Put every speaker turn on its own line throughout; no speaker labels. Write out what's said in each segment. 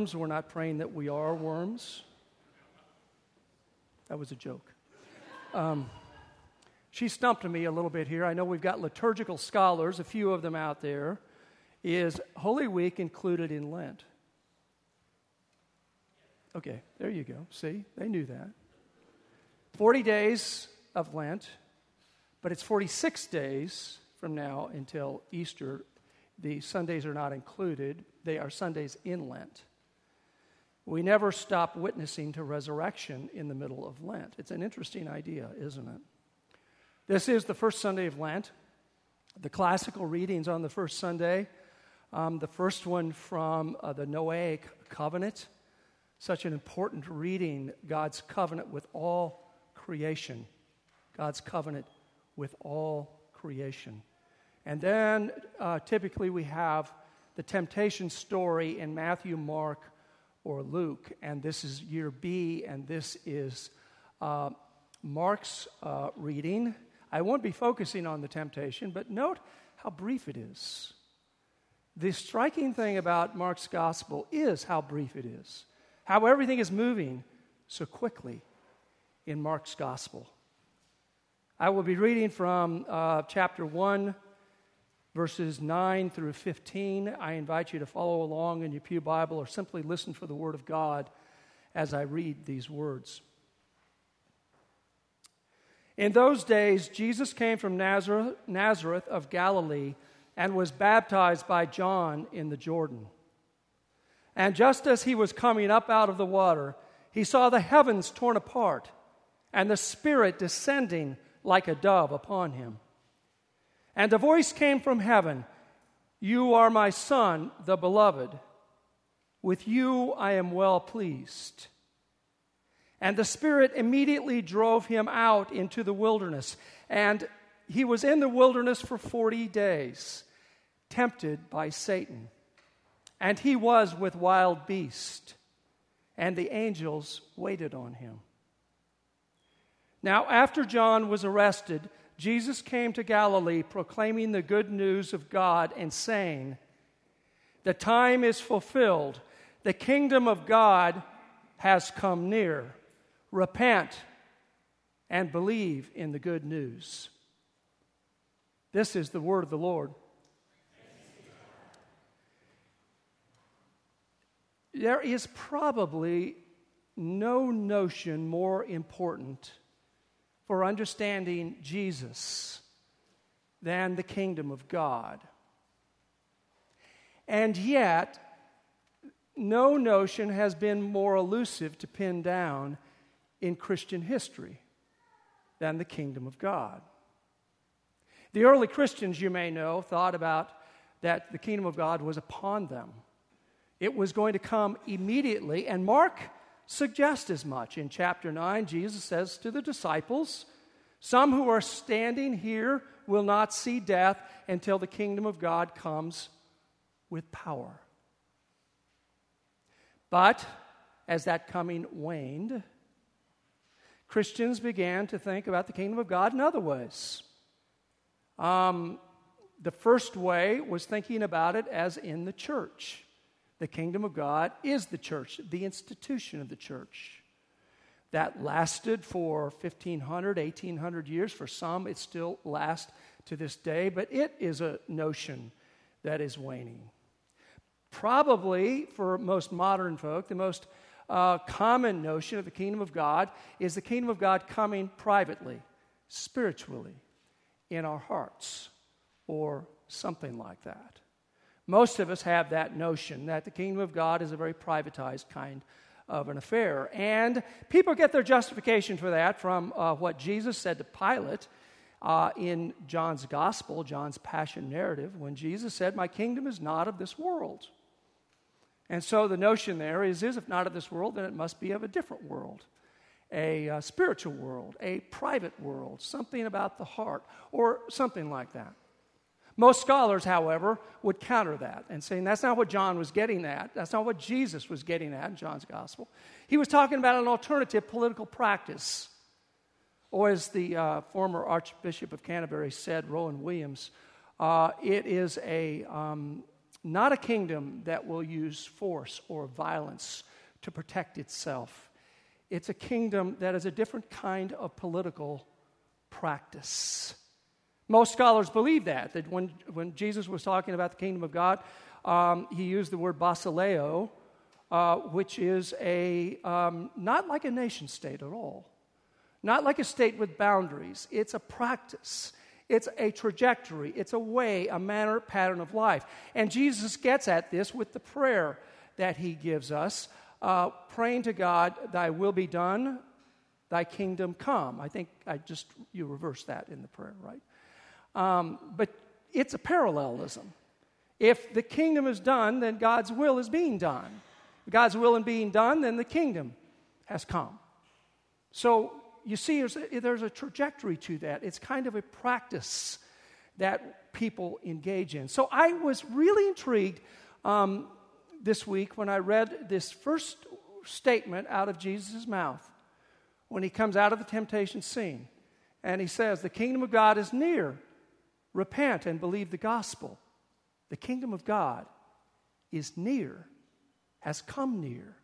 worms. We're not praying that we are worms. That was a joke. She stumped me a little bit here. I know we've got liturgical scholars, a few of them out there. Is Holy Week included in Lent? Okay, there you go. See, they knew that. 40 days of Lent, but it's 46 days from now until Easter. The Sundays are not included. They are Sundays in Lent. We never stop witnessing to resurrection in the middle of Lent. It's an interesting idea, isn't it? This is the first Sunday of Lent. The classical readings on the first Sunday, the first one from the Noahic covenant, such an important reading, God's covenant with all creation. God's covenant with all creation. And then typically we have the temptation story in Matthew, Mark, or Luke. And this is year B, and this is Mark's reading. I won't be focusing on the temptation, but note how brief it is. The striking thing about Mark's gospel is how brief it is, how everything is moving so quickly in Mark's gospel. I will be reading from chapter 1, verses 9 through 15. I invite you to follow along in your pew Bible or simply listen for the word of God as I read these words. In those days, Jesus came from Nazareth of Galilee and was baptized by John in the Jordan. And just as he was coming up out of the water, he saw the heavens torn apart and the Spirit descending like a dove upon him. And a voice came from heaven, "You are my Son, the beloved. With you I am well pleased." And the Spirit immediately drove him out into the wilderness. And he was in the wilderness for 40 days, tempted by Satan. And he was with wild beasts, and the angels waited on him. Now, after John was arrested, Jesus came to Galilee proclaiming the good news of God and saying, "The time is fulfilled. The kingdom of God has come near. Repent and believe in the good news." This is the word of the Lord. There is probably no notion more important for understanding Jesus than the kingdom of God. And yet, no notion has been more elusive to pin down in Christian history than the kingdom of God. The early Christians, you may know, thought about that the kingdom of God was upon them. It was going to come immediately, and Mark suggests as much. In chapter 9, Jesus says to the disciples, "Some who are standing here will not see death until the kingdom of God comes with power." But as that coming waned, Christians began to think about the kingdom of God in other ways. The first way was thinking about it as in the church. The kingdom of God is the church, the institution of the church. That lasted for 1,500, 1,800 years. For some, it still lasts to this day, but it is a notion that is waning. Probably, for most modern folk, the most common notion of the kingdom of God is the kingdom of God coming privately, spiritually, in our hearts, or something like that. Most of us have that notion that the kingdom of God is a very privatized kind of an affair. And people get their justification for that from what Jesus said to Pilate in John's gospel, John's passion narrative, when Jesus said, "My kingdom is not of this world." And so the notion there is if not of this world, then it must be of a different world, a spiritual world, a private world, something about the heart, or something like that. Most scholars, however, would counter that and saying that's not what John was getting at. That's not what Jesus was getting at in John's gospel. He was talking about an alternative political practice. Or as the former Archbishop of Canterbury said, Rowan Williams, it is not a kingdom that will use force or violence to protect itself. It's a kingdom that is a different kind of political practice. Most scholars believe that when Jesus was talking about the kingdom of God, he used the word basileo, which is not like a nation state at all. Not like a state with boundaries. It's a practice. It's a trajectory. It's a way, a manner, pattern of life. And Jesus gets at this with the prayer that he gives us, praying to God, thy will be done, thy kingdom come. I think you reverse that in the prayer, right? But it's a parallelism. If the kingdom is done, then God's will is being done. If God's will is being done, then the kingdom has come. So you see, there's a trajectory to that. It's kind of a practice that people engage in. So I was really intrigued this week when I read this first statement out of Jesus' mouth when he comes out of the temptation scene. And he says, the kingdom of God is near. Repent and believe the gospel. The kingdom of God is near, has come near.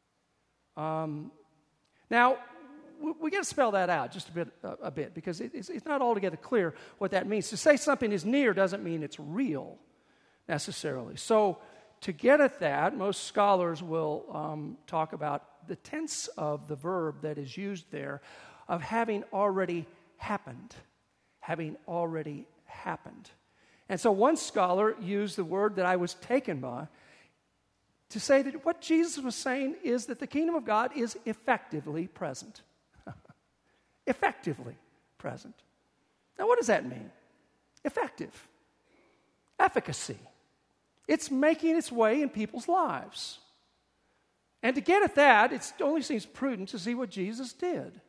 Now, we got to spell that out just a bit because it's not altogether clear what that means. To say something is near doesn't mean it's real necessarily. So to get at that, most scholars will talk about the tense of the verb that is used there of having already happened. Having already happened. And so one scholar used the word that I was taken by to say that what Jesus was saying is that the kingdom of God is effectively present. Effectively present. Now, what does that mean? Effective. Efficacy. It's making its way in people's lives. And to get at that, it only seems prudent to see what Jesus did.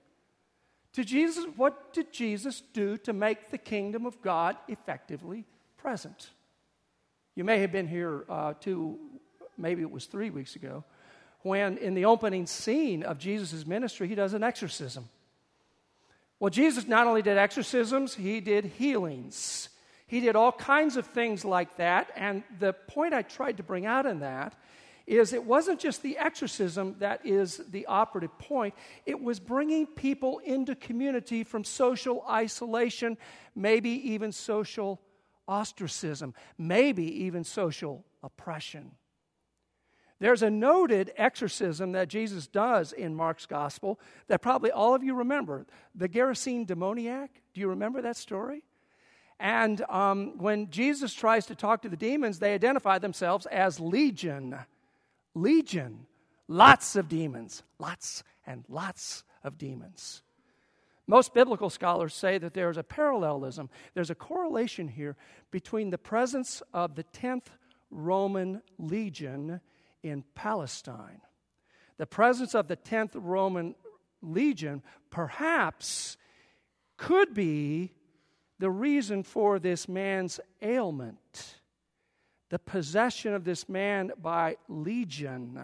What did Jesus do to make the kingdom of God effectively present? You may have been here maybe it was 3 weeks ago, when in the opening scene of Jesus' ministry, he does an exorcism. Well, Jesus not only did exorcisms, he did healings. He did all kinds of things like that, and the point I tried to bring out in that is it wasn't just the exorcism that is the operative point. It was bringing people into community from social isolation, maybe even social ostracism, maybe even social oppression. There's a noted exorcism that Jesus does in Mark's gospel that probably all of you remember. The Gerasene demoniac. Do you remember that story? And when Jesus tries to talk to the demons, they identify themselves as Legion. Legion. Lots of demons. Lots and lots of demons. Most biblical scholars say that there's a parallelism. There's a correlation here between the presence of the 10th Roman Legion in Palestine. The presence of the 10th Roman Legion perhaps could be the reason for this man's ailment. The possession of this man by legion.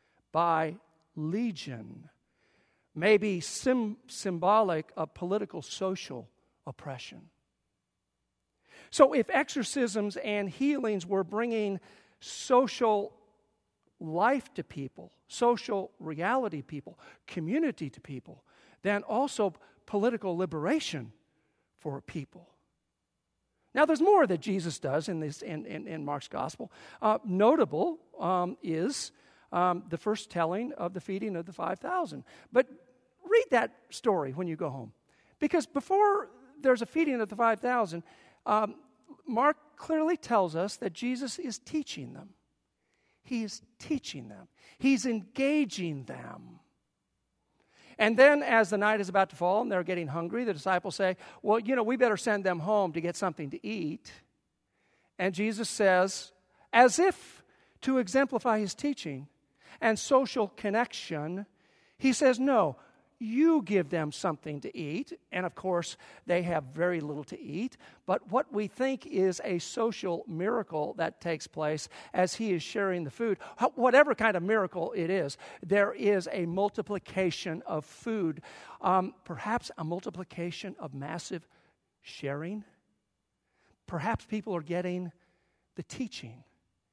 May be symbolic of political social oppression. So if exorcisms and healings were bringing social life to people, social reality to people, community to people, then also political liberation for people. Now, there's more that Jesus does in Mark's gospel. Notable is the first telling of the feeding of the 5,000. But read that story when you go home, because before there's a feeding of the 5,000, Mark clearly tells us that Jesus is teaching them. He is teaching them. He's engaging them. And then as the night is about to fall and they're getting hungry, the disciples say, well, we better send them home to get something to eat. And Jesus says, as if to exemplify his teaching and social connection, he says, no, you give them something to eat. And of course, they have very little to eat. But what we think is a social miracle that takes place as he is sharing the food, whatever kind of miracle it is, there is a multiplication of food. Perhaps a multiplication of massive sharing. Perhaps people are getting the teaching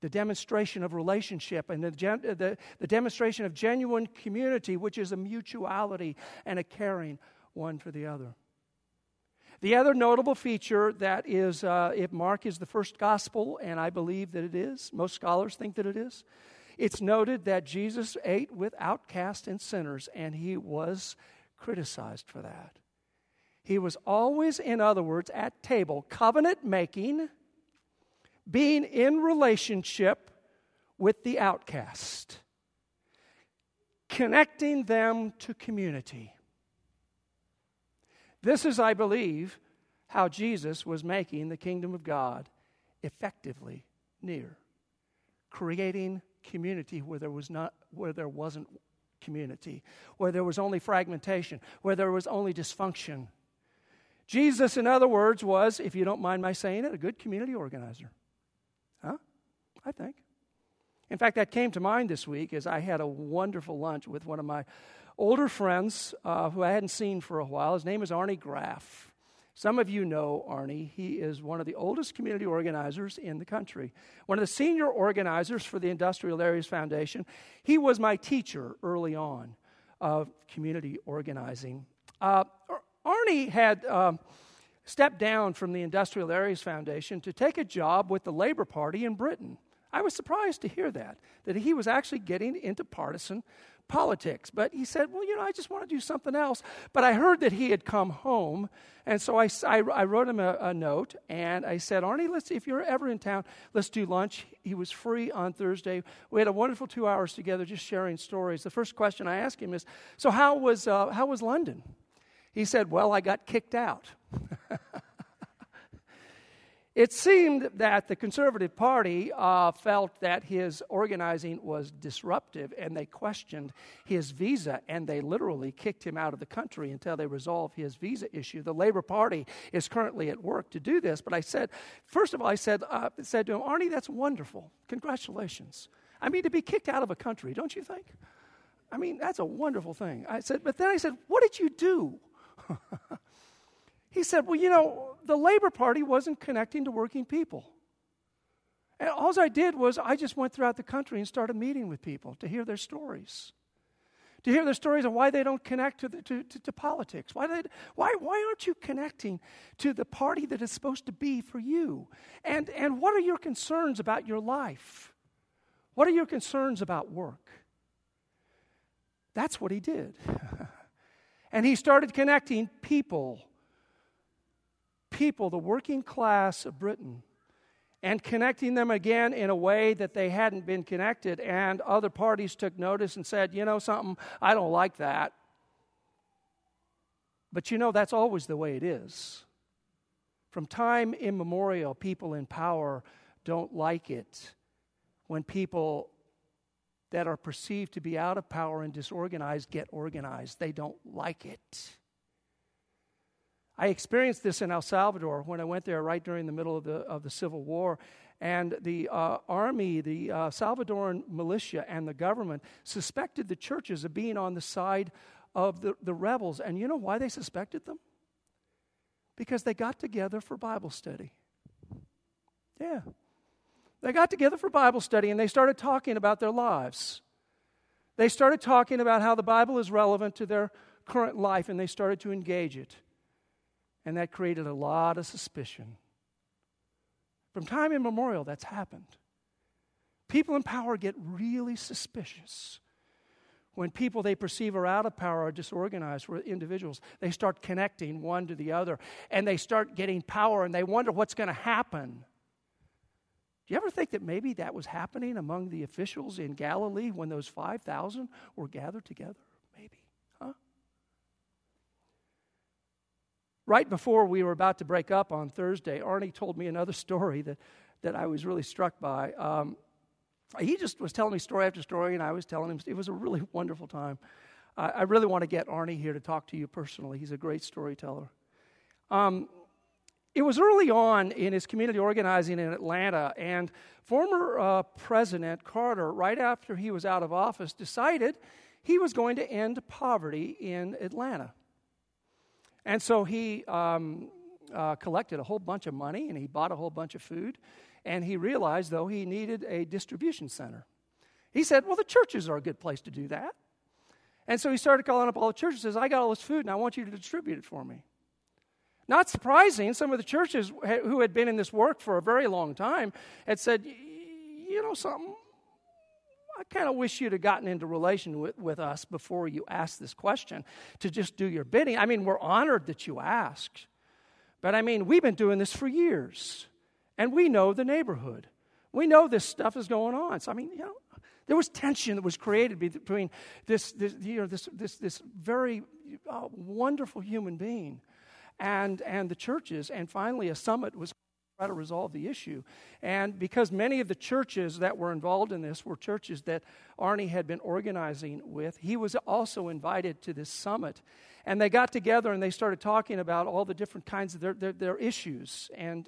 the demonstration of relationship and the demonstration of genuine community, which is a mutuality and a caring one for the other. The other notable feature that is, if Mark is the first gospel, and I believe that it is, most scholars think that it is, it's noted that Jesus ate with outcasts and sinners, and he was criticized for that. He was always, in other words, at table, covenant making, being in relationship with the outcast, connecting them to community. This is, I believe, how Jesus was making the kingdom of God effectively near, creating community where there wasn't community, where there was only fragmentation, where there was only dysfunction. Jesus, in other words, was, if you don't mind my saying it, a good community organizer. Huh? I think. In fact, that came to mind this week as I had a wonderful lunch with one of my older friends who I hadn't seen for a while. His name is Arnie Graff. Some of you know Arnie. He is one of the oldest community organizers in the country, one of the senior organizers for the Industrial Areas Foundation. He was my teacher early on of community organizing. Arnie had stepped down from the Industrial Areas Foundation to take a job with the Labour Party in Britain. I was surprised to hear that he was actually getting into partisan politics. But he said, well, I just want to do something else. But I heard that he had come home, and so I wrote him a note, and I said, Arnie, if you're ever in town, let's do lunch. He was free on Thursday. We had a wonderful 2 hours together just sharing stories. The first question I asked him is, so how was London? He said, well, I got kicked out. It seemed that the Conservative Party felt that his organizing was disruptive, and they questioned his visa, and they literally kicked him out of the country until they resolved his visa issue. The Labour Party is currently at work to do this, but I said, first of all, I said to him, Arnie, that's wonderful. Congratulations. I mean, to be kicked out of a country, don't you think? I mean, that's a wonderful thing. But then I said, what did you do? He said, well, the Labour Party wasn't connecting to working people. And all I did was I just went throughout the country and started meeting with people to hear their stories. To hear their stories of why they don't connect to politics. Why aren't you connecting to the party that is supposed to be for you? And what are your concerns about your life? What are your concerns about work? That's what he did. And he started connecting people, the working class of Britain, and connecting them again in a way that they hadn't been connected. And other parties took notice and said, something, I don't like that. But that's always the way it is. From time immemorial, people in power don't like it when people that are perceived to be out of power and disorganized get organized. They don't like it. I experienced this in El Salvador when I went there right during the middle of the Civil War. And the army, the Salvadoran militia and the government suspected the churches of being on the side of the rebels. And you know why they suspected them? Because they got together for Bible study. Yeah. They got together for Bible study and they started talking about their lives. They started talking about how the Bible is relevant to their current life, and they started to engage it. And that created a lot of suspicion. From time immemorial, that's happened. People in power get really suspicious when people they perceive are out of power are disorganized, where individuals, they start connecting one to the other, and they start getting power, and they wonder what's going to happen. Do you ever think that maybe that was happening among the officials in Galilee when those 5,000 were gathered together? Maybe, huh? Right before we were about to break up on Thursday, Arnie told me another story that I was really struck by. He just was telling me story after story, and I was telling him. It was a really wonderful time. I really want to get Arnie here to talk to you personally. He's a great storyteller. It was early on in his community organizing in Atlanta, and former President Carter, right after he was out of office, decided he was going to end poverty in Atlanta. And so he collected a whole bunch of money, and he bought a whole bunch of food, And he realized, though, he needed a distribution center. He said, well, the churches are a good place to do that. And so he started calling up all the churches and says, I got all this food and I want you to distribute it for me. Not surprising, some of the churches who had been in this work for a very long time had said, you know something, I kind of wish you'd have gotten into relation with us before you asked this question to just do your bidding. I mean, we're honored that you asked. But I mean, we've been doing this for years. And we know the neighborhood. We know this stuff is going on. So I mean, there was tension that was created between this very wonderful human being and the churches. And finally, a summit was try to resolve the issue. And because many of the churches that were involved in this were churches that Arnie had been organizing with, he was also invited to this summit. And they got together and they started talking about all the different kinds of their issues. And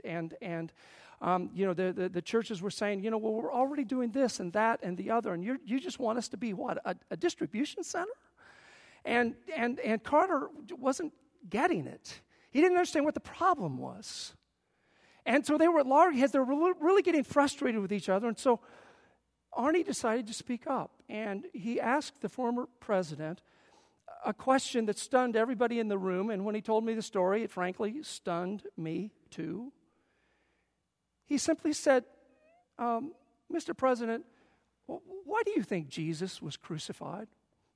the churches were saying, well, we're already doing this and that and the other, and you just want us to be what, a distribution center? And Carter wasn't getting it. He didn't understand what the problem was. And so they were at loggerheads. They were really getting frustrated with each other. And so Arnie decided to speak up. And he asked the former president a question that stunned everybody in the room. And when he told me the story, it frankly stunned me too. He simply said, Mr. President, why do you think Jesus was crucified?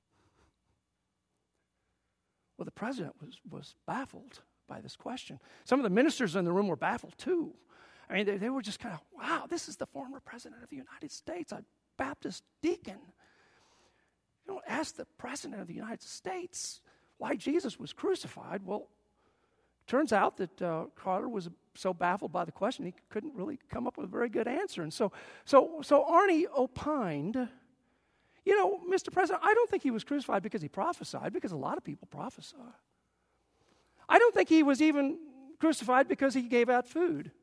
Well, the president was baffled by this question. Some of the ministers in the room were baffled too. I mean, they were just kind of, wow, this is the former president of the United States, a Baptist deacon. You don't ask the president of the United States why Jesus was crucified. Well, turns out that Carter was so baffled by the question, he couldn't really come up with a very good answer. And so Arnie opined, Mr. President, I don't think he was crucified because he prophesied, because a lot of people prophesy. I don't think he was even crucified because he gave out food.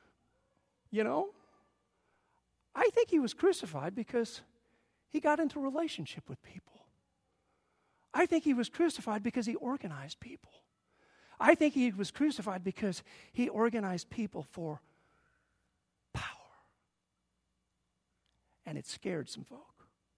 I think he was crucified because he got into a relationship with people. I think he was crucified because he organized people. I think he was crucified because he organized people for power. And it scared some folk.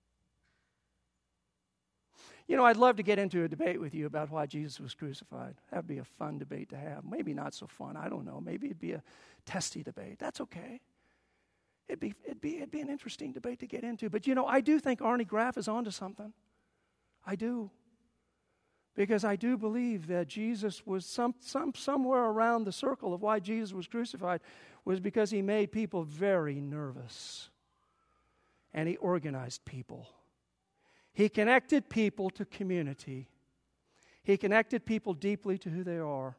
I'd love to get into a debate with you about why Jesus was crucified. That would be a fun debate to have. Maybe not so fun. I don't know. Maybe it'd be a testy debate. That's okay. It'd be an interesting debate to get into. But I do think Arnie Graff is onto something. I do. Because I do believe that Jesus was somewhere around the circle of why Jesus was crucified was because he made people very nervous. And he organized people. He connected people to community. He connected people deeply to who they are.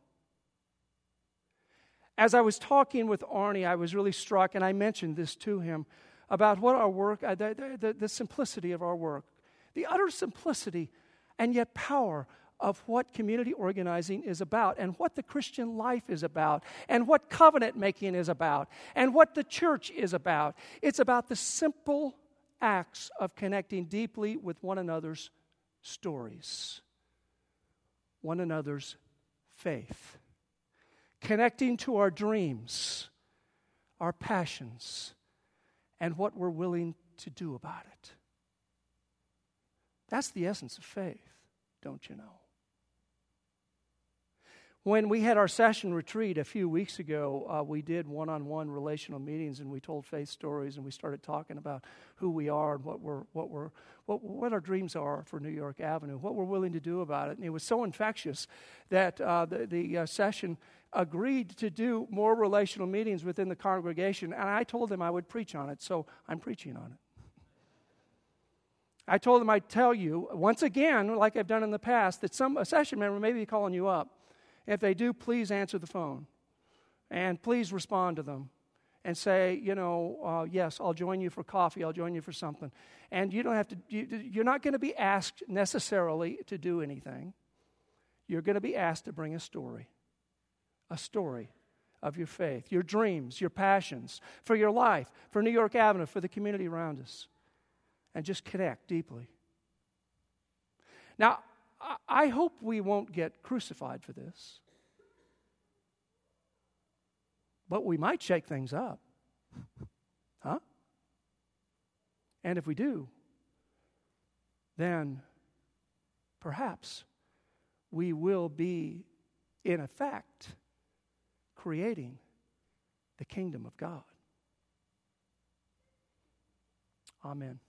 As I was talking with Arnie, I was really struck, and I mentioned this to him, about what our work, the simplicity of our work. The utter simplicity and yet power of what community organizing is about, and what the Christian life is about, and what covenant making is about, and what the church is about. It's about the simple acts of connecting deeply with one another's stories, one another's faith, connecting to our dreams, our passions, and what we're willing to do about it. That's the essence of faith, don't you know? When we had our session retreat a few weeks ago, we did one-on-one relational meetings, and we told faith stories, and we started talking about who we are and what our dreams are for New York Avenue, what we're willing to do about it. And it was so infectious that the session agreed to do more relational meetings within the congregation, and I told them I would preach on it, so I'm preaching on it. I told them I'd tell you, once again, like I've done in the past, that a session member may be calling you up. If they do, please answer the phone. And please respond to them. And say, yes, I'll join you for coffee. I'll join you for something. And you don't have to, you're not going to be asked necessarily to do anything. You're going to be asked to bring a story of your faith, your dreams, your passions, for your life, for New York Avenue, for the community around us. And just connect deeply. Now, I hope we won't get crucified for this. But we might shake things up. Huh? And if we do, then perhaps we will be, in effect, creating the kingdom of God. Amen.